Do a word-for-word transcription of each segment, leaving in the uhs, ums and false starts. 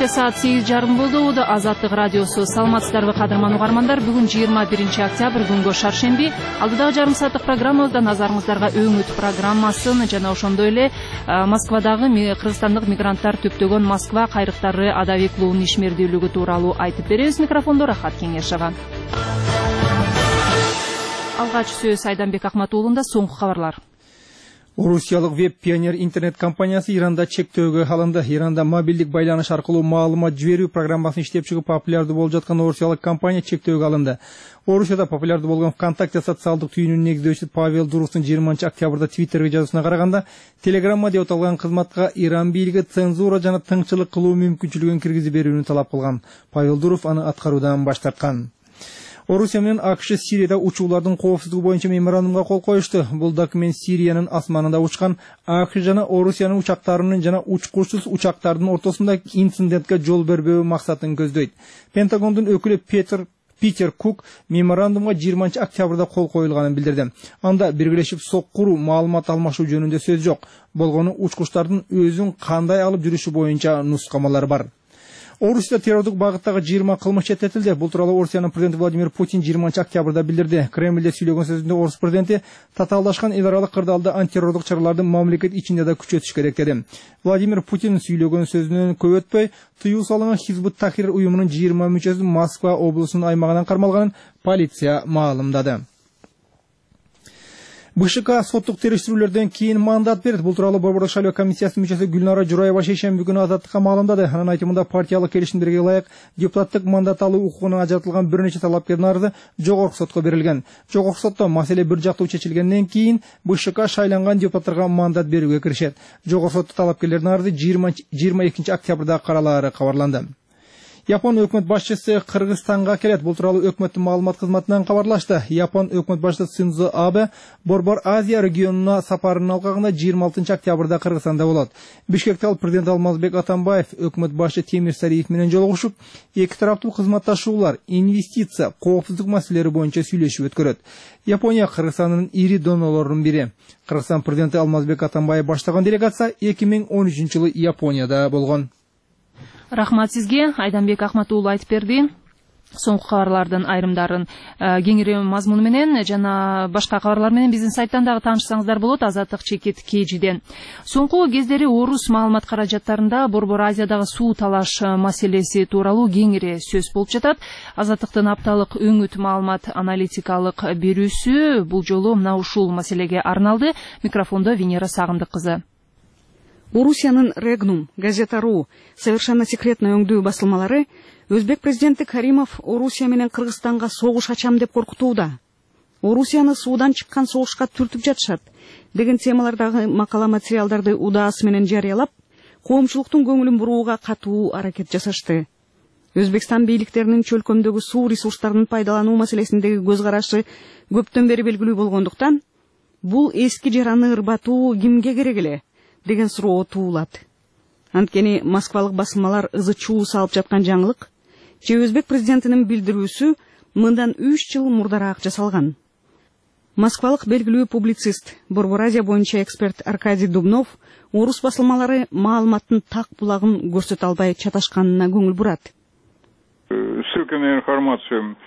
Кечке саат сегиз жарым болду. Азаттык радиосу. Саламатсыздарбы кадырман угармандар. Бүгүн жыйырма биринчи октябрь күнгө шаршемби. Алдыдагы жарым сааттык программабызда назарыңыздарга өңүт программасын жана ошондой эле Москвадагы кыргызстандык мигранттар төптөгөн Москва кайрыктары адабий клубунун ишмердүүлүгү тууралуу айтып беребиз. Микрофондо Рахат Кеңешова. Алгач сөз Айданбек Акматуулунда. Соңку кабарлар. Орусиялык веб-пионер интернет компаниясы Иранда чектөөгө алынды. Иранда мобилдик байланыш аркылуу маалымат жиберүү программасын иштеп чыгып популярдуу болуп жаткан орусиялык компания чектөөгө алынды. Орусияда популярдуу болгон ВКонтакте социалдык түйүнүн негиздөөчүсү Павел Дуровдун жыйырманчы октябрда Твиттерге жазуусуна караганда, Телеграмма деп аталган кызматка Иран бийлиги цензура жана тыңчылык кылуу мүмкүнчүлүгүн киргизип берүүнү талап кылган. Павел Дуров аны аткаруудан баш тарткан. Орусия менен АКШ Сирияда учуулардын коопсуздугу боюнча меморандумга кол коюшту. Бул документ Сириянын асманында учкан АКШ жана Орусиянын учактарынын жана учкучсуз учактардын ортосунда инцидентке жол бербөө максатын көздөйт. Пентагондун өкүлү Петер Питер Кук меморандумга жыйырманчы октябрда кол коюлганын билдирди. Анда биргелешип соккуруу, маалымат алмашуу жөнүндө сөз жок. Болгону учкучтардын өзүн кандай алып жүрүшү боюнча нускамалар бар. Орусияда террордук багыттагы жыйырма кылмыш четтетилди. Бул тууралуу Орусиянын президенти Владимир Путин жыйырманчы октябрда билдирди. Кремлде сүйлөгөн сөзүндө Орус президенти татаалдашкан эл аралык кырдаалда антитеррордук чараларды мамлекет ичинде да күчөтүш керек деди. Владимир Путин сүйлөгөн сөзүнөн көп өтпөй тыюу салынган Хизбут Тахрир уюмунун жыйырма мүчөсү Москва облусунун аймагынан кармалганын полиция маалымдады. БШК соттук териштирүүлөрдөн кийин мандат берди. Бул тууралуу Борбордук шайлоо комиссиясынын мүчөсү Гүлнара Жураева шейшемби күнү Азаттыкка маалымдады. Анын айтымында партиялык келишимдерге ылайык депутаттык мандат алуу укугуна ажыратылган бир нече талапкердин арызы жогорку сотко берилген. Жогорку сотто маселе бир жактуу чечилгенден кийин БШК шайланган депутаттарга мандат берүүгө киришет. Жогорку сотто талапкерлердин арызы жыйырма экинчи октябрда каралаары кабарланды. Япон өкмөт башчысы Кыргызстанга келет. Бул тууралуу өкмөттүн маалымат кызматынан кабарлашты. Япон өкмөт башчысы Синдзо Абе Борбор Азия регионуна сапарынын алкагында жыйырма алтынчы октябрда Кыргызстанда болот. Бишкекте ал президент Алмазбек Атамбаев, өкмөт башчы Темир Сариев менен жолугушуп, эки тараптуу кызматташуулар, инвестиция, коопсуздук маселелери боюнча сүйлөшүп өткөрөт. Япония Кыргызстандын ири донорлорунун бири. Кыргызстан президенти Алмазбек Атамбаев баштаган делегация эки миң он үчүнчү жылы Японияда болгон. Рахмат сизге. Айданбек Акматуулу айтып берди. Соңку кабарлардын айрымдарын кеңири мазмуну менен жана башка кабарлар менен биздин сайттан дагы таанышсаңыздар болот. Азаттык чекит кежиден. Соңку кездери орус маалымат каражаттарында Борбор Азиядагы суу талаш маселеси тууралуу кеңири сөз болуп жатат. Азаттыктын апталык өңүт маалымат аналитикалык берүүсү бул жолу мына ушул маселеге арналды. Микрофондо Венера Сагындык кызы. Орусиянын Регнум, Газета.ру, совершенно секретный өңдүү басылмалары Өзбек президенти Каримов Орусия менен Кыргызстанга согуш ачам деп коркутууда. Орусияны суудан чыккан согушка түртүп жатышат деген темалардагы макала материалдарды удаасы менен жарыялап, коомчулуктун көңүлүн бурууга катуу аракет жасашты. Өзбекстан бийликтеринин чөлкөмдөгү суу ресурстарын пайдалануу маселесиндеги көз карашы көптөн бери белгилүү болгондуктан, бул эски жараны ырбатуу кимге керек эле деген суроо туулат. Анткени москвалык басылмалар ызы чуу салып жаткан жаңылык же Өзбек президентинин билдирүүсү мындан үч жыл мурдараак жасалган. Москвалык белгилүү публицист, Борбор Азия боюнча эксперт Аркадий Дубнов орус басылмалары маалыматтын так булагын көрсөтө албай чаташканына көңүл бурат. Ссылка на информацию,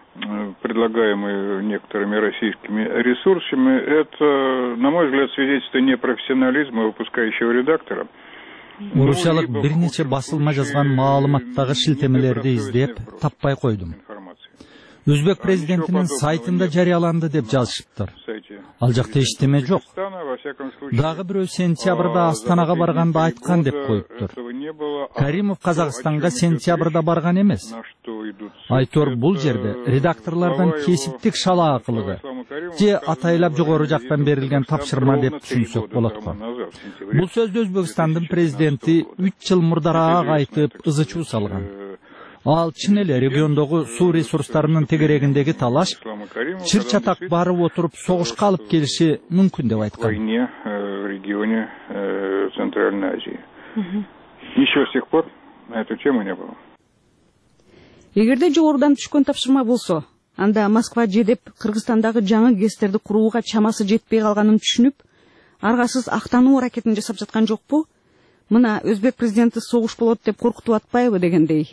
предлагаемые некоторыми российскими ресурсами, это, на мой взгляд, свидетельство непрофессионализма выпускающего редактора. Орусиялык бир нече басылма жазган маалыматтагы шилтемелерди издеп таппай койдум. Өзбек президентинин сайтында жарыяланды деп жазышыптыр. Ал жакта эчтеме жок. Дагы бирөө сентябрда Астанага барганда айткан деп коюптур. Каримов Казакстанга сентябрда барган эмес. Айтор бул жерде редакторлордон кесиптик шалаакылыгы же атайлап жогору жактан берилген тапшырма деп түшүнсөк болот го. Бул сөздү Өзбекстандын президенти үч жыл мурдараак айтып ызы чуу салган. Ал чын эле региондогу суу ресурстарынын тегерегиндеги талаш чыр чатак барып отуруп согушка алып келиши мүмкүн деп айткан. В регионе Центральной Азии. Еще с тех пор на эту тему не было. Эгерде жогорудан түшкөн тапшырма болсо, анда Москва жедеп Кыргызстандагы жаңы ГЭСтерди курууга чамасы жетпей калганын түшүнүп, аргасыз актануу аракетин жасап жаткан жокпу? Мына өзбек президенти согуш болот деп коркутуп атпайбы дегендей.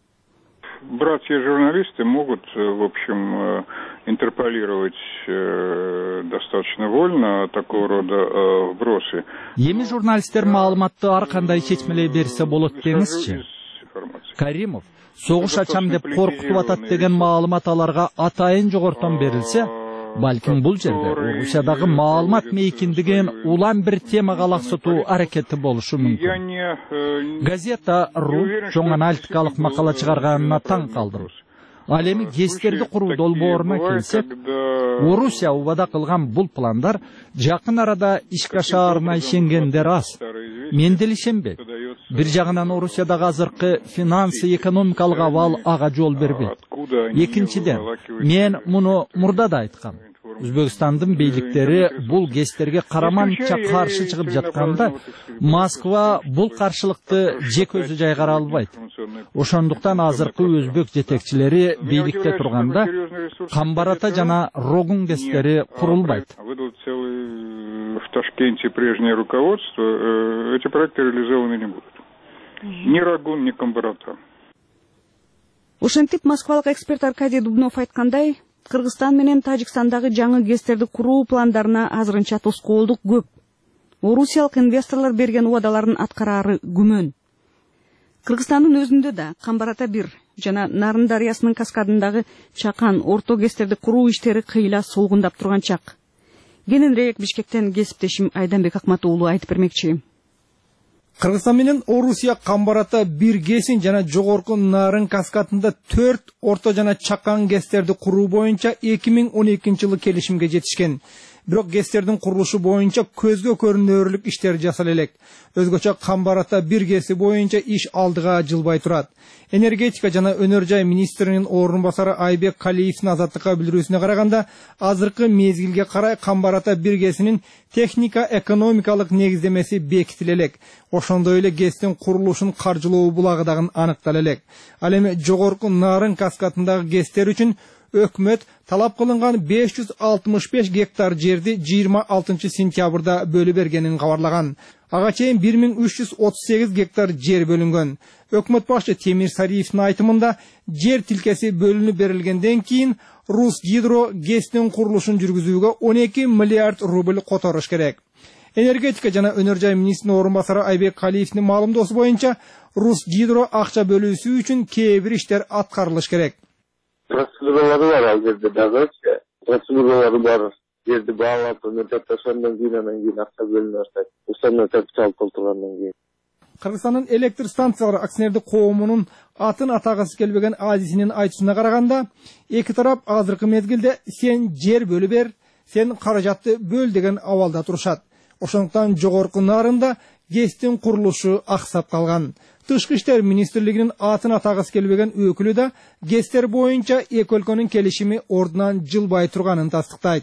Братья-журналисты могут, в общем, интерполировать достаточно вольно такого рода вбросы. Эми журналисттер маалыматты ар кандай чечмелей берсе болот деңизчи. Каримов согуш ачам деп коркутуп атат деген маалымат аларга атайын жогортон берилсе, балким бул жерде Орусиядагы маалымат мейкиндигин улам бир темага лаксытуу аракети болушу мүмкүн. Газета РУ чоң аналитикалык макала чыгарганына таң калдым. Ал эми ГЭСтерди куруу долбооруна келсек, Орусия убада кылган бул пландар жакын арада ишке ашаарына ишенгендер аз. Мен деле ишенбейм. Бир жагынан Орусиядагы азыркы финансы экономикалык абал ага жол бербейт. Экинчиден, мен муну мурда да айткам. Өзбекстандын бийликтери бул ГЭСтерге караманча каршы чыгып жатканда, Москва бул каршылыкты жек өзү жайгара албайт. Ошондуктан азыркы өзбек жетекчилери бийликте турганда Камбарата жана Рогун ГЭСтери курулбайт. В Ташкенте прежнее руководство, эти проекты реализованы не будут. Ни Рогун, ни Камбарата. Ошентип москвалык эксперт Аркадий Дубнов айткандай, Кыргызстан менен Тажикстандагы жаңы ГЭСтерди куруу пландарына азырынча тоскоолдук көп. Орусиялык инвесторлор берген убадаларын аткарары күмөн. Кыргызстандын өзүндө да Камбарата бир жана Нарын дарыясынын каскадындагы чакан орто ГЭСтерди куруу иштери кыйла солгундап турган чак. Кененирээк Бишкектен кесиптешим Айданбек Акматуулу айтып бермекчи. Кыргызстан менен Орусия Камбарата бир ГЭСин жана жогорку Нарын каскадында төрт орто жана чакан ГЭСтерди куруу боюнча эки миң он экинчи жылы келишимге жетишкен. Бирок ГЭСтердин курулушу боюнча көзгө көрүнөрлүк иштер жасала элек. Өзгөчө Камбарата бир ГЭСи боюнча иш алдыга жылбай турат. Энергетика жана өнөр жай министринин орун басары Айбек Калиевдин азаттыкка билдирүүсүнө караганда, азыркы мезгилге карай Камбарата бир ГЭСинин техника экономикалык негиздемеси бекитиле элек. Ошондой эле ГЭСтин курулушун каржылоо булагы дагы аныктала элек. Ал эми жогорку Нарын каскадындагы ГЭСтер үчүн өкмөт талап кылынган беш жүз алтымыш беш гектар жерди жыйырма алтынчы сентябрда бөлүп бергенин кабарлаган. Ага чейин бир миң үч жүз отуз сегиз гектар жер бөлүнгөн. Өкмөт башчы Темир Сариевдин айтымында, жер тилкеси бөлүнүп берилгенден кийин Русгидро ГЭСтин курулушун жүргүзүүгө он эки миллиард рубль которуш керек. Энергетика жана өнөр жай министринин орун басары Айбек Калиевдин маалымдоосу боюнча, Русгидро акча бөлүүсү үчүн кээ бир иштер аткарылыш керек. Процедуралары бар ал жерде дагы, процедуралары бар. Жерди баалап, өнөртөп ташгандан кийин анан кийин акча бөлүнө баштайт. Установа капитал толтургандан кийин. Кыргызстандын электр станциялары акционердик коомунун атын атагысы келбеген азисинин айтуусуна караганда, эки тарап азыркы мезгилде сен жер бөлүп бер, сен каражатты бөл деген абалда турушат. Ошондуктан жогорку Нарында ГЭСтин курулушу аксап калган. Тышкы иштер министрлигинин атын атагысы келбеген өкүлү да ГЭСтер боюнча эки өлкөнүн келишими ордунан жылбай турганын тастыктайт.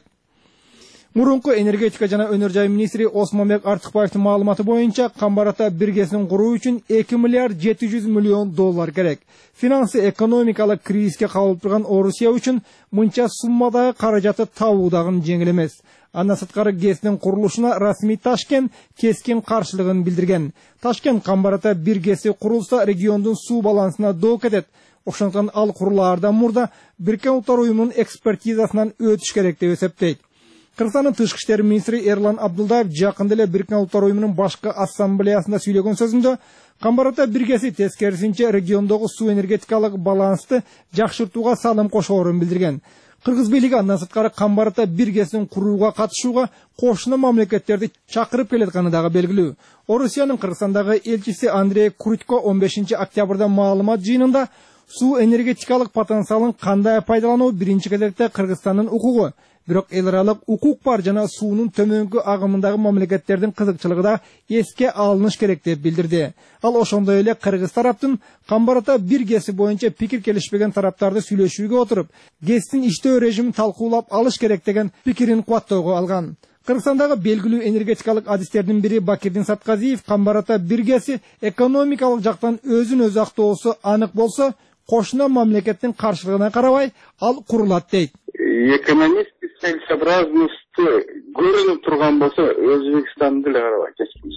Мурунку энергетика жана өнөр жай министри Осмонбек Артыкбаевдин маалыматы боюнча, Камбарата бир ГЭСин куруу үчүн эки миллиард жети жүз миллион доллар керек. Финансы экономикалык кризиске кабылып турган Орусия үчүн мынча суммадагы каражатты табуу дагы жеңил эмес. Андан сырткары ГЭСтин курулушуна расмий Ташкент кескин каршылыгын билдирген. Ташкент Камбарата бир ГЭСи курулса региондун суу балансына доо кетет. Ошондуктан ал курулаардан мурда Бириккен Улуттар уюмунун экспертизасынан өтүш керек деп эсептейт. Кыргызстандын тышкы иштер министри Эрлан Абдулдаев жакында эле Бириккен Улуттар уюмунун башкы ассамблеясында сүйлөгөн сөзүндө, Камбарата бир ГЭСи тескерисинче региондогу суу энергетикалык балансты жакшыртууга салым кошоорун билдирген. Кыргыз бийлиги андан сырткары Камбарата бир ГЭСин курууга катышууга кошуна мамлекеттерди чакырып келатканы дагы белгилүү. Орусиянын Кыргызстандагы элчиси Андрей Крутько он бешинчи октябрда маалымат жыйынында суу энергетикалык потенциалын кандай пайдалануу биринчи кезекте Кыргызстандын укугу. Бирок эл аралык укук бар жана суунун төмөнкү агымындагы мамлекеттердин кызыкчылыгы да эске алыныш керек деп билдирди. Ал ошондой эле кыргыз тараптын Камбарата бир ГЭСи боюнча пикир келишпеген тараптарды сүйлөшүүгө отуруп, ГЭСтин иштөө режимин талкуулап алыш керек деген пикирин кубаттоого алган. Кыргызстандагы белгилүү энергетикалык адистердин бири Бакирдин Сатказиев Камбарата бир ГЭСи экономикалык жактан өзүн өзү актоосу анык болсо, кошуна мамлекеттин каршылыгына карабай ал курулат дейт. Экономист целесообразности көрүнүп турган болсо, Өзбекстан деле карабайт, эч кимсе карабайт.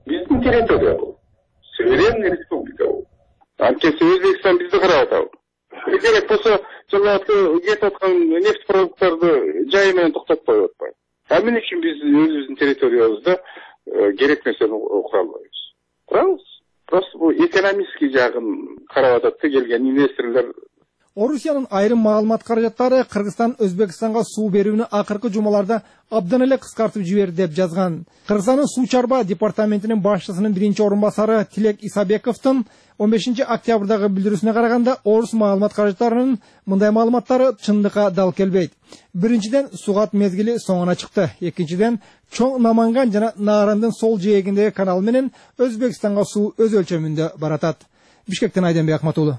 Биздин территория бул. Суверенный республика бул. Анткени Өзбекстан бизди карап атабы. Керек болсо, жанагы кетип аткан нефть продукттарды жайы менен токтотуп коюп атпайбы. Эмне үчүн биз өзүбүздүн территориябызда керек нерсени кура албайбыз? Курабыз. Просто бул экономический жагын карап атат да келген инвесторлор. Орусиянын айрым маалымат каражаттары Кыргызстан Өзбекстанга суу берүүнү акыркы жумаларда абдан эле кыскартып жиберди деп жазган. Кыргызстандын суу чарба департаментинин башчысынын биринчи орун басары Тилек Исабековдун он бешинчи октябрдагы билдирүүсүнө караганда, орус маалымат каражаттарынын мындай маалыматтары чындыкка дал келбейт. Биринчиден, сугат мезгили соңуна чыкты. Экинчиден, Чоң Наманган жана Наарандын сол жээгиндеги канал менен Өзбекстанга суу өз өлчөмүндө баратат. Бишкектен Айденбек Акматуулу.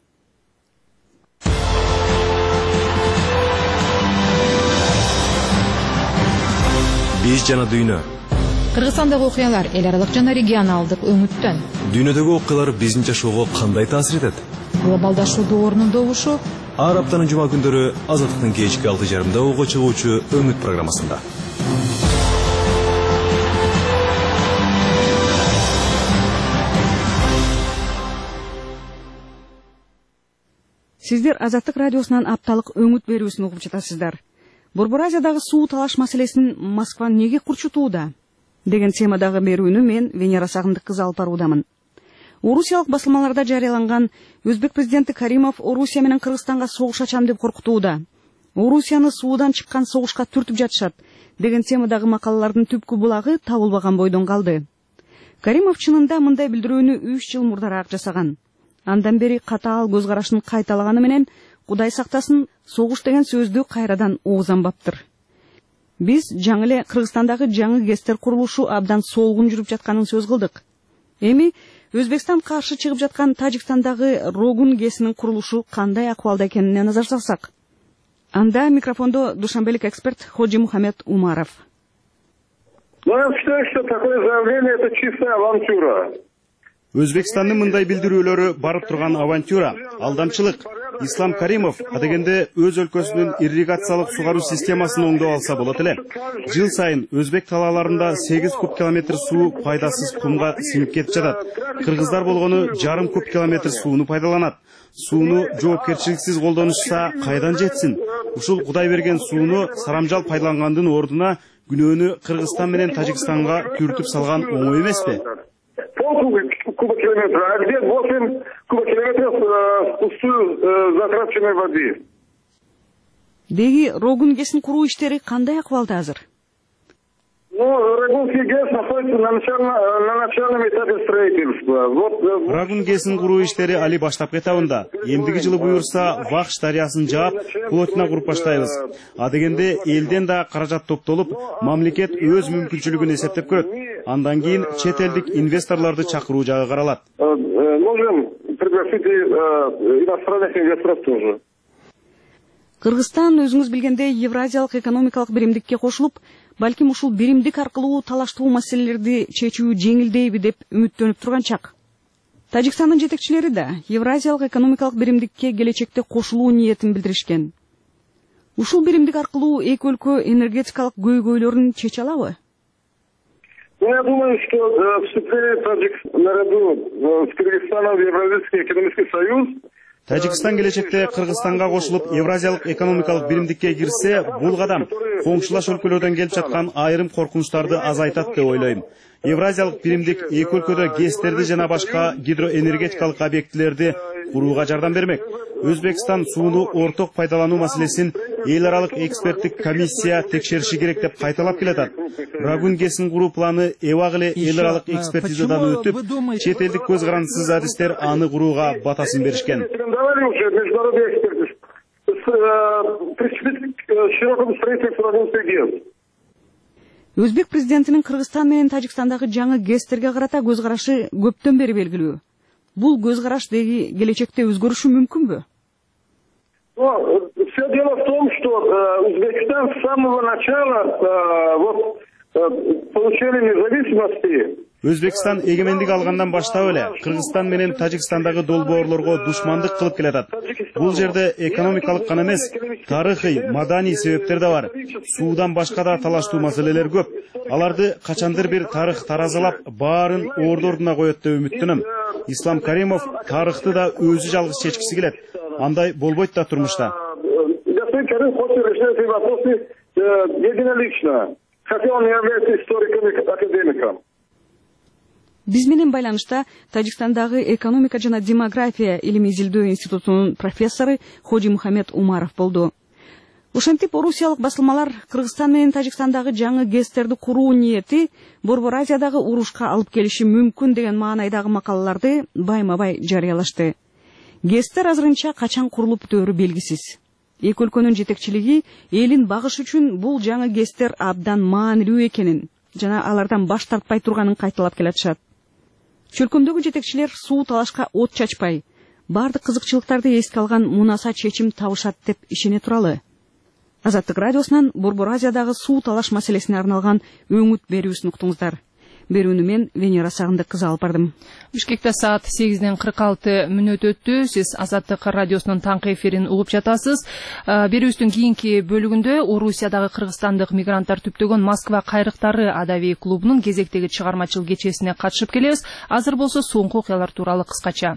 Биз жана дүйнө. Кыргызстандагы окуялар эл аралык жана регионалдык өңүттөн. Дүйнөдөгү окуялар биздин жашоого кандай таасир этет? Глобалдашуу доорунун добушу. Ар аптанын жума күндөрү Азаттыктын кечки алты жарымда ого чыгуучу Өңүт программасында. Сиздер Азаттык радиосунан апталык Өңүт берүүсүн угуп жатасыздар. Борбор Азиядагы суу талаш маселесин Москва неге курчутууда деген темадагы берүүнү мен Венера Сагындык кызы алып баруудамын. Орусиялык басылмаларда жарыяланган Өзбек президенти Каримов Орусия менен Кыргызстанга согуш ачам деп коркутууда. Орусияны суудан чыккан согушка түртүп жатышат деген темадагы макалалардын түпкү булагы табылбаган бойдон калды. Каримов чынында мындай билдирүүнү үч жыл мурдараак жасаган. Андан бери катаал көз карашын кайталаганы менен Кудай сактасын, согуш деген сөздү кайрадан оозанбаптыр. Биз жаңы эле Кыргызстандагы жаңы ГЭСтер курулушу абдан солгун жүрүп жатканын сөз кылдык. Эми Өзбекстан каршы чыгып жаткан Тажикстандагы Рогун ГЭСинин курулушу кандай акыбалда экенине назар салсак. Анда микрофондо душанбелик эксперт Ходжи Мухаммед Умаров. Ну, я считаю, что такое заявление это чистая авантюра. Өзбекстандын мындай билдирүүлөрү барып турган авантюра, алдамчылык. Ислам Каримов адегенде өз өлкөсүнүн ирригациялык сугаруу системасын оңдоп алса болот эле. Жыл сайын Өзбек талааларында сегиз куб километр суу пайдасыз кумга сиңип кетип жатат. Кыргыздар болгону жарым куб километр сууну пайдаланат. Сууну жоопкерчиликсиз колдонушса кайдан жетсин? Ушул Кудай берген сууну сарамжал пайдалангандын ордуна күнөөнү Кыргызстан менен Тажикстанга түртүп салган оңой эмеспи? Куба километра, а где восемь кубокилометров пустую затраченной воды? Деги Рогун ГЭСин куруу иштери кандай акыбалда азыр? Ну, Рогунский ГЭС находится на начальном, на начальном этапе строительства. Вот, Рогун ГЭСин куруу иштери али баштапкы этабында. Эмдиги жылы буюрса, Вахш дарыясын жаап, плотина куруп баштайбыз. Адегенде элден да каражат топтолуп, мамлекет өз мүмкүнчүлүгүн эсептеп көрөт. Андан кийин чет элдик инвесторлорду чакыруу жагы каралат. Можем пригласить иностранных инвесторов тоже. Кыргызстан өзүңүз билгендей Евразиялык экономикалык биримдикке кошулуп, балким ушул биримдик аркылуу талаштуу маселелерди чечүү жеңилдейби деп үмүттөнүп турган чак. Тажикстандын жетекчилери да Евразиялык экономикалык биримдикке келечекте кошулуу ниетин билдиришкен. Ушул биримдик аркылуу эки өлкө энергетикалык көйгөйлөрүн чече алабы? Я думаю, что э, вступление Таджикистана наряду с Кыргызстаном в Евразийский экономический союз. Тажикстан келечекте Кыргызстанга кошулуп Евразиялык экономикалык биримдикке кирсе, бул кадам коңшулаш өлкөлөрдөн келип жаткан айрым коркунучтарды азайтат деп ойлойм. Евразиялык биримдик эки өлкөдө ГЭСтерди жана башка гидроэнергетикалык объектилерди курууга жардам бермек. Өзбекстан сууну орток пайдалануу маселесин эл аралык эксперттик комиссия текшериши керек деп кайталап келатат. Рогун ГЭСин куруу планы эбак эле эл аралык экспертизадан өтүп, чет элдик көз карандысыз адистер аны курууга батасын беришкен. Өзбек президентинин Кыргызстан менен Тажикстандагы жаңы ГЭСтерге карата көз карашы көптөн бери белгилүү. Бул көз караш деги келечекте өзгөрүшү мүмкүнбү? Все дело в том, что Узбекистан с самого начала вот получения независимости Өзбекстан эгемендик алгандан баштап эле Кыргызстан менен Тажикстандагы долбоорлорго душмандык кылып келатат. Бул жерде экономикалык гана эмес, тарыхый, маданий себептер да бар. Суудан башка да талаштуу маселелер көп. Аларды качандыр бир тарых таразалап, баарын орду ордуна коет деп үмүттөнөм. Ислам Каримов тарыхты да өзү жалгыз чечкиси келет. Андай болбойт да турмушта. Господин Каримов хочет решать эти вопросы единолично, хотя он является историком и академиком. Биз менен байланышта Тажикстандагы экономика жана демография илимий изилдөө институтунун профессору Ходжи Мухаммед Умаров болду. Ошентип орусиялык басылмалар Кыргызстан менен Тажикстандагы жаңы гэстерди куруу ниети Борбор Азиядагы урушка алып келиши мүмкүн деген маанайдагы макалаларды байма-бай жарыялашты. гэстер азырынча качан курулуп бүтөөрү белгисиз. Эки өлкөнүн жетекчилиги элин багыш үчүн бул жаңы гэстер абдан маанилүү экенин жана алардан баш тартпай турганын кайталап келатышат. Чөлкөмдөгү жетекчилер суу талашка от чачпай, бардык кызыкчылыктарды эске алган мунаса чечим табышат деп ишене туралы. Азаттык радиосунан Борбор Азиядагы суу талаш маселесине арналган өңүт берүүсүн уктуңуздар. Берүүнү мен Венера Сагындык кызы алып бардым. Бишкекте саат сегизден кырк алты мүнөт өттү. Сиз Азаттык радиосунун таңкы эфирин угуп жатасыз. Берүүбүздүн кийинки бөлүгүндө Орусиядагы кыргызстандык мигранттар түптөгөн Москва кайрыктары адаби клубунун кезектеги чыгармачыл кечесине катышып келебиз. Азыр болсо соңку окуялар тууралуу кыскача.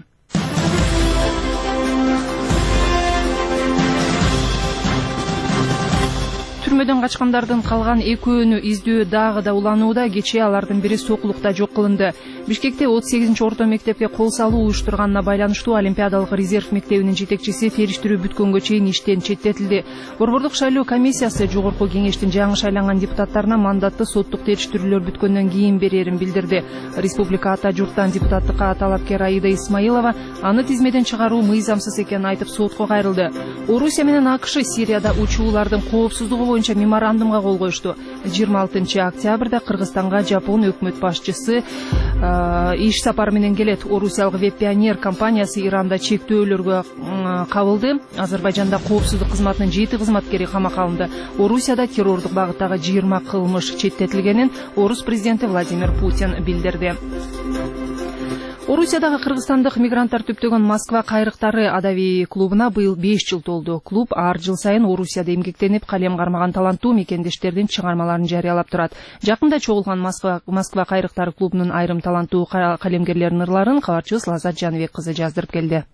Түрмөдөн качкандардын калган экөөнү издөө дагы да уланууда. Кечээ алардын бири сокулукта жок кылынды. Бишкекте отуз сегизинчи орто мектепке кол салуу уюштурганына байланыштуу Олимпиадалык резерв мектебинин жетекчиси териштирүү бүткөнгө чейин иштен четтетилди. Борбордук шайлоо комиссиясы жогорку кеңештин жаңы шайланган депутаттарына мандатты соттук териштирүүлөр бүткөндөн кийин берерин билдирди. Республика ата журттан депутаттыкка талапкер Аида Исмаилова аны тизмеден чыгаруу мыйзамсыз экенин айтып сотко кайрылды. Орусия менен АКШ Сирияда учуулардын коопсуздугу боюнча меморандумга кол коюшту. жыйырма алтынчы октябрда Кыргызстанга Жапон өкмөт башчысы иш сапары менен келет. Орусиялык Веб Пионер компаниясы Иранда чектөөлөргө кабылды. Азербайжанда коопсуздук кызматынын жети кызматкери камакка алынды. Орусияда террордук багыттагы жыйырма кылмыш четтетилгенин орус президенти Владимир Путин билдирди. Орусиядагы кыргызстандык мигранттар түптөгөн Москва кайрыктары адаби клубуна быйыл беш жыл толду. Клуб ар жыл сайын Орусияда эмгектенип, калем кармаган таланттуу мекендештердин чыгармаларын жарыялап турат. Жакында чогулган Москва Москва кайрыктары клубунун айрым таланттуу калемгерлеринин ырларын кабарчыбыз Лазат Жаныбек кызы жаздырып келди.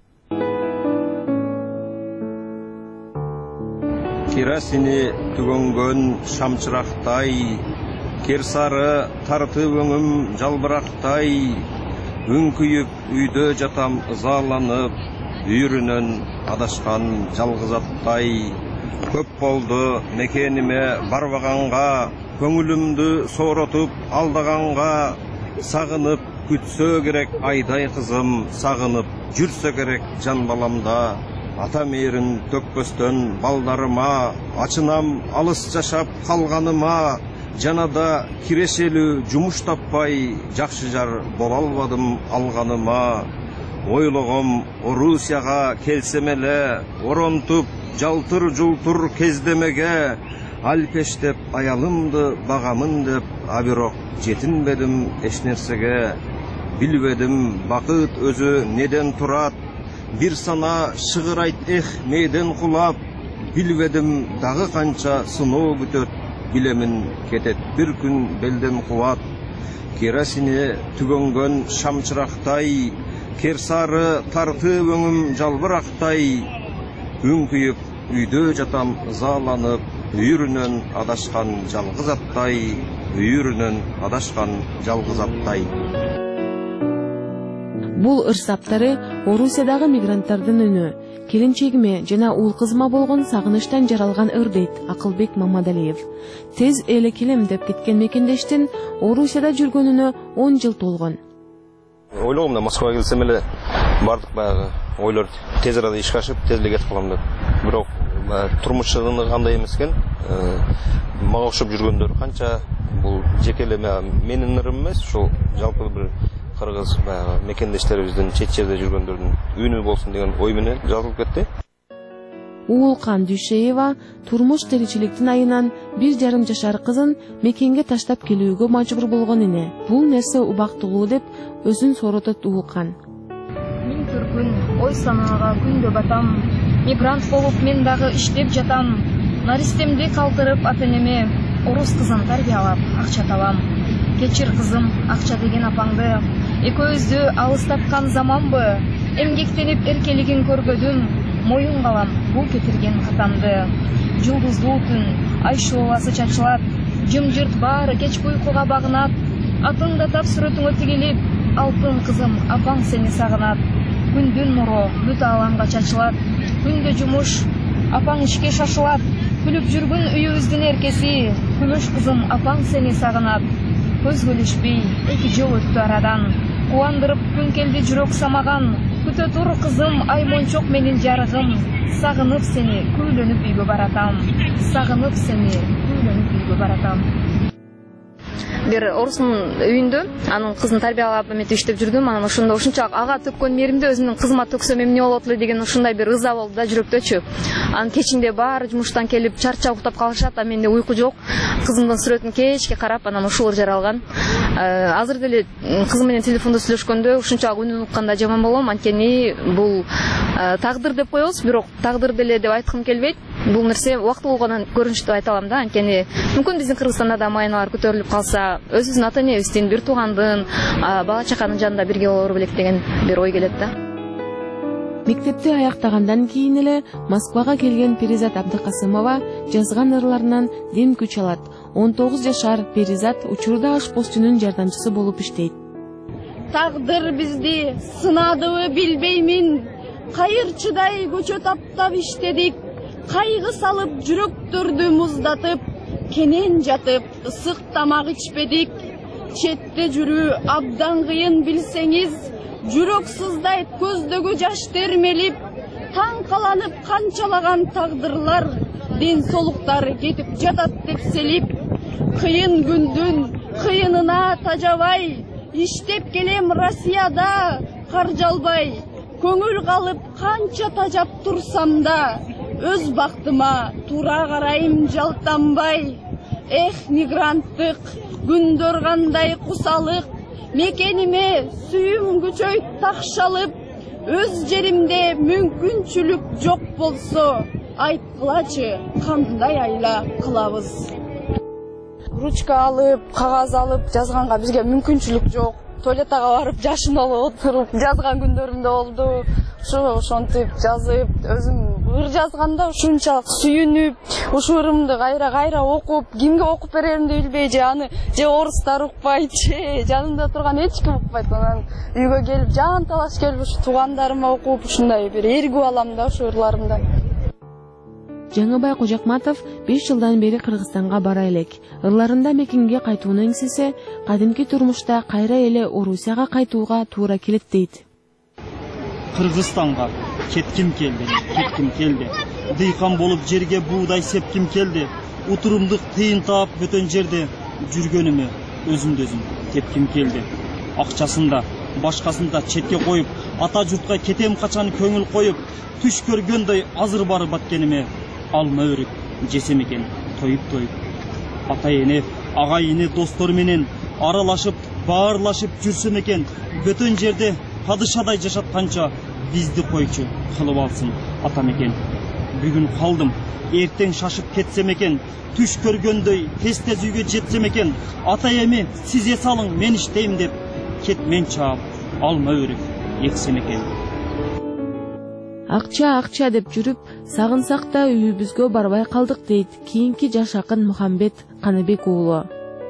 Кирасини түгөнгөн шамчырактай, керсары тартып өңүм жалбырактай, үңкүйүп үйдө жатам ызаланып, үйрүнөн адашкан жалгыз аттай. Көп болду мекениме барбаганга, көңүлүмдү сооротуп алдаганга, сагынып күтсө керек айдай кызым, сагынып жүрсө керек жан баламда. Ата мээрин төкпөстөн балдарыма, ачынам алыс жашап калганыма, жанада кирешелүү жумуш таппай, жакшы жар боло албадым алганыма. Ойлогом Орусияга келсем эле, оронтуп жалтыр жултур кездемеге, алпештеп аялымды багамын деп, а бирок жетинбедим эч нерсеге. Билбедим бакыт өзү неден турат, бир сана шыгырайт эх мээден кулап. Билбедим дагы канча сыноо бүтөт, билемин кетет бир күн белден кубат. Керосини түгөнгөн шамчырактай, керсары тартып өңүм жалбырактай. Үңкүйүп үйдө жатам ызаланып, үйрүнөн адашкан жалгыз аттай, үйрүнөн адашкан жалгыз аттай. Бул ырсаптары Орусиядагы мигранттардын үнү. Келинчегиме жана ул кызыма болгон сагынычтан жаралган ыр дейт Акылбек Мамадалиев. Тез эле келем деп кеткен мекендештин Орусияда жүргөнүнө он жыл толгон. Ойлогом да Москвага келсем эле бардык баягы ойлор тез арада ишке ашып, тез эле кетип калам деп. Бирок турмуш чыгыны кандай эмес экен. Мага окшоп жүргөндөр канча, бул жеке эле менин ырым эмес, ушул жалпы бир кыргыз баягы мекендештерибиздин чет жерде жүргөндөрдүн үнү болсун деген ой менен жазылып кетти. Уулкан Дүйшеева турмуш тиричиликтин айынан бир жарым жашар кызын мекенге таштап келүүгө мажбур болгон эне. Бул нерсе убактылуу деп өзүн соротот Уулкан. Мен түркүн ой санаага күндө батам. Мигрант болуп мен дагы иштеп жатам. Наристемди калтырып ата-энеме орус кызын тарбиялап акча табам. Кечир кызым, акча деген апаңды, экөөбүздү алыстаткан заманбы, эмгектенип эркелигин көргөдүм, моюн калам бул кетирген катамды. Жулдуздуу түн, ай шооласы чачылат, жымжырт баары кечки уйкуга багынат, атыңдатап сүрөтүңө тигилип, алтын кызым, апаң сени сагынат. Күндүн нуру бүт ааламга чачылат, күндө жумуш, апаң ишке шашылат, күлүп жүргүн үйүбүздүн эркеси, күмүш кызым, апаң сени сагынат. Көз көлүшпөй, эки жыл өттү арадан, кубандырып күн келди жүрөк самаган, күтө тур кызым, ай мончок менин жарыгым, сагынып сени, күйлөнүп үйгө баратам, сагынып сени, күйлөнүп үйгө баратам. Бир орустун үйүндө анын кызын тарбиялап эметип иштеп жүрдүм. Анан ошондо ушунчалык ага төккөн мээримди өзүмдүн кызыма төксөм эмне болот эле деген ушундай бир ыза болду да жүрөктөчү. Анан кечинде баары жумуштан келип чарчап уктап калышат, а менде уйку жок. Кызымдын сүрөтүн кечке карап, анан ушулар жаралган. Азыр деле кызым менен телефондо сүйлөшкөндө ушунчалык үнүн укканда жаман болом, анткени бул тагдыр деп коебуз, бирок тагдыр деле деп айткым келбейт. Бул нерсе убактылуу гана көрүнүш деп айта алам да, анткени мүмкүн биздин Кыргызстанда да майналар көтөрүлүп калса, өзүбүздүн ата-энебиздин, бир туугандын, бала чаканын жанында бирге болор белек деген бир ой келет да. Мектепти аяктагандан кийин эле Москвага келген Перизат Абдыкасымова жазган ырларынан дем күч алат. он тогуз жашар Перизат учурда ашпозчунун жардамчысы болуп иштейт. Тагдыр бизди сынадыбы билбеймин, кайырчыдай көчө таптап иштедик, кайгы салып жүрөктөрдү муздатып, кенен жатып ысык тамак ичпедик. Четте жүрүү абдан кыйын билсеңиз, жүрөк сыздайт көздөгү жаш термелип, таң каланып канчалаган тагдырлар, ден соолуктары кетип жатат тепселип. Кыйын күндүн кыйынына тажабай, иштеп келем Россияда каржалбай. Көңүл калып канча тажап турсам да, өз бактыма туура карайм жалтанбай. Эх, мигранттык күндөр кандай кусалык, мекениме сүйүм күчөйт такшалып. Өз жеримде мүмкүнчүлүк жок болсо, айткылачы кандай айла кылабыз. Ручка алып, кагаз алып жазганга бизге мүмкүнчүлүк жок. Туалеттага барып жашынып отуруп жазган күндөрүм да болду. Ушу ошентип жазып, өзүм ыр жазганда ушунчалык сүйүнүп, ушу ырымды кайра-кайра окуп, кимге окуп береримди билбей, же аны же орустар укпайт, же жанымда турган эч ким укпайт. Анан үйгө келип, жан талаш келип, ушу туугандарыма окуп, ушундай бир эргүү алам да ушу ырларымдан. Жаңыбай Кожакматов беш жылдан бери Кыргызстанга бара элек. Ырларында мекенге кайтууну эңсесе, кадимки турмушта кайра эле Орусияга кайтууга туура келет дейт. Кыргызстанга кетким келди, кетким келди. Дыйкан болуп жерге буудай сепким келди. Утурумдук тыйын таап бөтөн жерде жүргөнүмө өзүмдү өзүм тепким келди. Акчасында, башкасында четке коюп, ата журтка кетем качан көңүл коюп, түш көргөндөй азыр барып баткениме алма өрүк жесем экен тоюп-тоюп. Ата-эне, агайыны, достор менен аралашып, баарлашып жүрсөм экен, бөтөн жерде падышадай жашатканча бизди койчу кылып алсын атам экен. Бүгүн калдым, эртең шашып кетсем экен, түш көргөндөй тез-тез үйгө жетсем экен, ата-эме сиз эс алың, мен иштейм деп кетмен чаап алма өрүк эксем экен. Акча акча деп жүрүп, сагынсак да үйүбүзгө барбай калдык дейт кийинки жаш акын Мухамбет Каныбек уулу.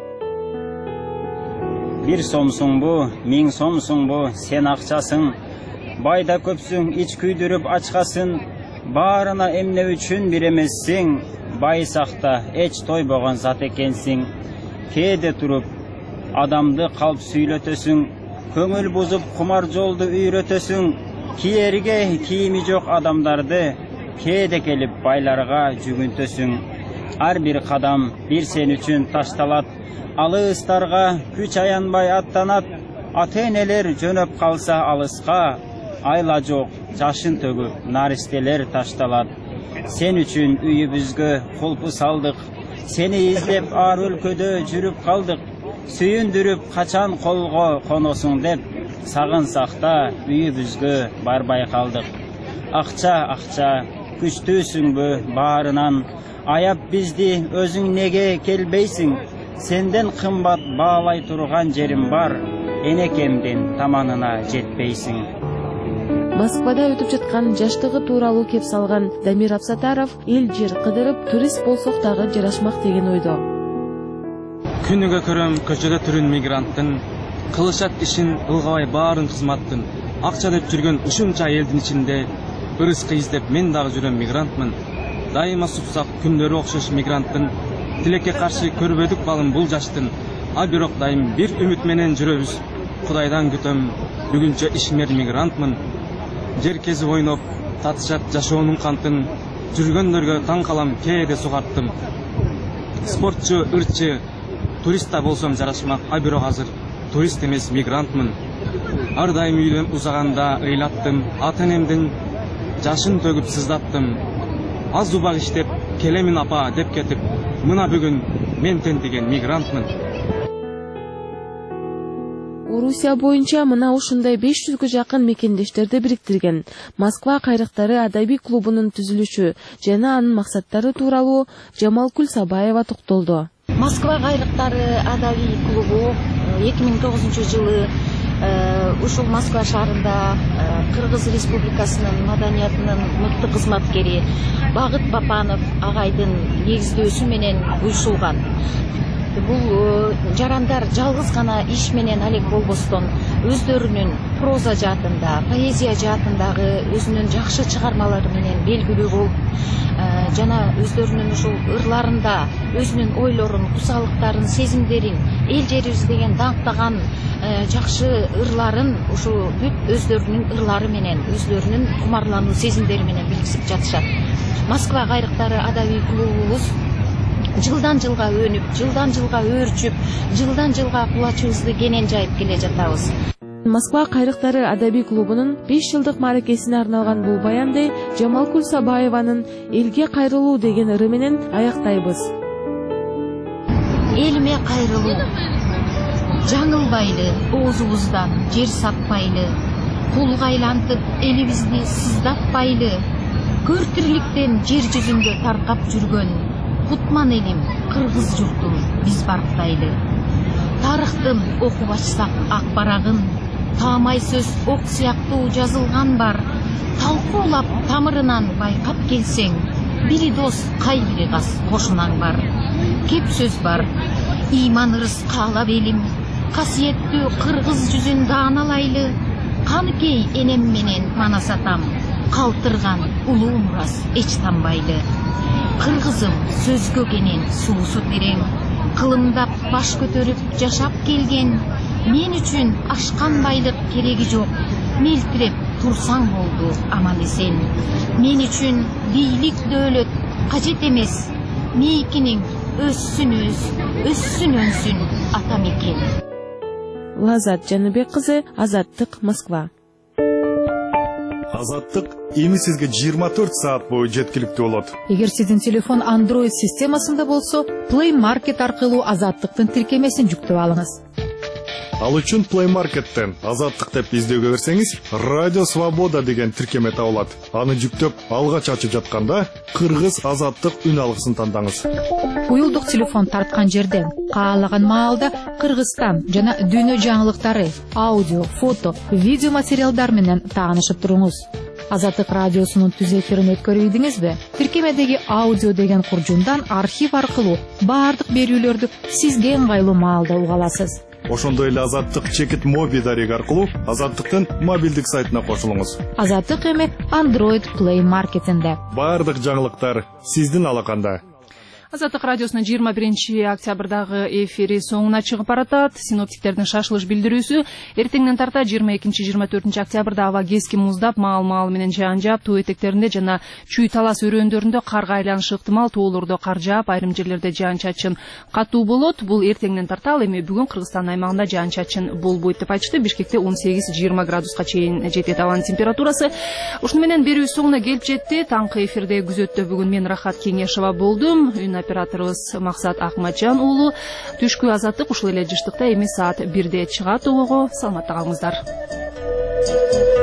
Бир сомсуңбу, миң сомсуңбу, сен акчасың, байда көпсүң, ич күйдүрүп ачкасын, баарына эмне үчүн бир эмессиң, байсакта эч тойбогон зат экенсиң. Кээде туруп адамды калп сүйлөтөсүң, көңүл бузуп кумар жолду үйрөтөсүң, кийерге кийими жок адамдарды кээде келип байларга жүгүнтөсүң. Ар бир кадам бир сен үчүн ташталат, алыстарга күч аянбай аттанат, ата-энелер жөнөп калса алыска, айла жок жашын төгүп наристелер ташталат. Sen üçün үйүбүзгө колпу салдык. Seni izlep ar өлкөдө жүрүp калдык. Сүйүндүрүп качан колго коносуң деп, сагынсак да үйүбүзгө барбай калдык. Акча, акча, күчтүүсүңбү баарынан, аяп бизди өзүң неге келбейсиң? Сенден кымбат баалай турган жерим бар, энекемдин таманына жетпейсиң. Москвада өтүп жаткан жаштыгы тууралуу кеп салган Дамир Абсатаров эл жер кыдырып турист болсок дагы жарашмак деген ойдо. Күнүгө көрөм көчөдө түрүн мигранттын, кылышат ишин ылгабай баарын кызматтын. Акча деп жүргөн ушунча элдин ичинде ырыскы издеп мен дагы жүрөм мигрантмын. Дайыма супсак күндөрү окшош мигранттын, тилекке каршы көрбөдүк балым бул жаштын. А бирок дайым бир үмүт менен жүрөбүз. Кудайдан күтөм, бүгүнчө ишмер мигрантмын. Жер кезип ойноп, татышат жашоонун кантын, жүргөндөргө таң калам кээде сугаттым. Спортчу, ырчы, турист да болсом жарашмак, а бирок азыр турист эмес мигрантмын. Ар дайым үйдөн узаганда ыйлаттым, ата энемдин жашын төгүп сыздаттым. Аз убак иштеп, келемин апа деп кетип, мына бүгүн мен тентиген мигрантмын. Орусия боюнча мына ушундай беш жүзгө жакын мекендештерди бириктирген Москва кайрыктары адабий клубунун түзүлүшү жана анын максаттары тууралуу Жамалкүл Сабаева токтолду. Москва кайрыктары адабий клубу эки миң тогузунчу жылы ушул Москва шаарында Кыргыз Республикасынын маданиятынын мыкты кызматкери Багыт Бапанов агайдын негиздөөсү менен уюшулган. Бул жарандар жалгыз гана иш менен алек болбостон өздөрүнүн проза жаатында, поэзия жаатындагы өзүнүн жакшы чыгармалары менен белгилүү болуп, жана өздөрүнүн ушул ырларында өзүнүн ойлорун, кусалыктарын, сезимдерин, эл жерибиз деген даңктаган жакшы ырларын ушул бүт өздөрүнүн ырлары менен, өздөрүнүн кумарлануу сезимдери менен билгизип жатышат. Москва кайрыктары адабий клубубуз жылдан жылга өнүп, жылдан жылга өөрчүп, жылдан жылга кулачыбызды кенен жайып келе жатабыз. Москва кайрыктары адабий клубунун беш жылдык мааракесине арналган бул баянды Жамалкүл Сабаеванын элге кайрылуу деген ыры менен аяктайбыз. Элиме кайрылуу, жаңылбайлы, оозубуздан жер сатпайлы, кулга айлантып элибизди сыздатпайлы, көр тирликтен жер жүзүндө таркап жүргөн кутман элим, кыргыз журтум биз барктайлы. Тарыхтын окуп ачсак ак барагын, таамай сөз ок сыяктуу жазылган бар. Талкуулап тамырынан байкап келсең, бири дос, кай бири кас кошунаң бар. Кеп сөз бар, ыйман ырыс каалап элим, касиеттүү кыргыз жүзүн дааналайлы. Каныкей энем менен манас атам, калтырган улуу мурас эч танбайлы. Кыргызым сөзгө кенен суусу терең, кылымдап баш көтөрүп жашап келген. Мен үчүн ашкан байлык кереги жок, мелтиреп турсаң болду аман эсен. Мен үчүн бийлик дөөлөт кажет эмес, мейкиниң өссүн өз, өссүн өнсүн ата мекен. Лазат Жаныбек кызы, Азаттык, Москва. Азаттык эми сизге жыйырма төрт саат бою жеткиликтүү болот. Эгер сиздин телефон Android системасында болсо, Play Market аркылуу Азаттыктын тиркемесин жүктөп алыңыз. Ал үчүн Play Market'тен Азаттык деп издөөгө берсеңиз, Радио Свобода деген тиркеме табылат. Аны жүктөп алгач ачып жатканда Кыргыз Азаттык үн алгысын тандаңыз. Уюлдук телефон тарткан жерден каалаган маалда Кыргызстан жана дүйнө жаңылыктары, аудио, фото, видео материалдар менен таанышып туруңуз. Азаттык радиосунун түз эфирин өткөрүп идиңизби? Тиркемедеги аудио деген куржундан архив аркылуу баардык берүүлөрдү сизге ыңгайлуу маалда уга аласыз. Ошондой эле Азаттык чекит моби дареги аркылуу Азаттыктын мобилдик сайтына кошулуңуз. Азаттык эми Android Play Market'инде. Баардык жаңылыктар сиздин алаканда. Азаттык радиосунун жыйырма биринчи октябрдагы эфири соңуна чыгып баратат. Синоптиктердин шашылыш билдирүүсү эртеңден тарта жыйырма экинчи жыйырма төртүнчү октябрда аба кески муздап, маал-маал менен жаан жаап, тоо этектеринде жана чүй талас өрөөндөрүндө карга айланышы ыктымал. Тоолордо кар жаап, айрым жерлерде жаан-чачын катуу болот. Бул эртеңден тарта, ал эми бүгүн Кыргызстан аймагында жаан-чачын болбойт деп айтышты. Бишкекте он сегиз жыйырма градуска чейин жетет абанын температурасы. Ушуну менен берүү соңуна келип жетти. Таңкы эфирде күзөттө бүгүн мен Рахат Кеңешова болдум. Операторыбыз Максат Акматжан уулу. Түшкү Азаттык ушул эле жыштыкта эми саат бирде чыгат. Ого саламатта калыңыздар.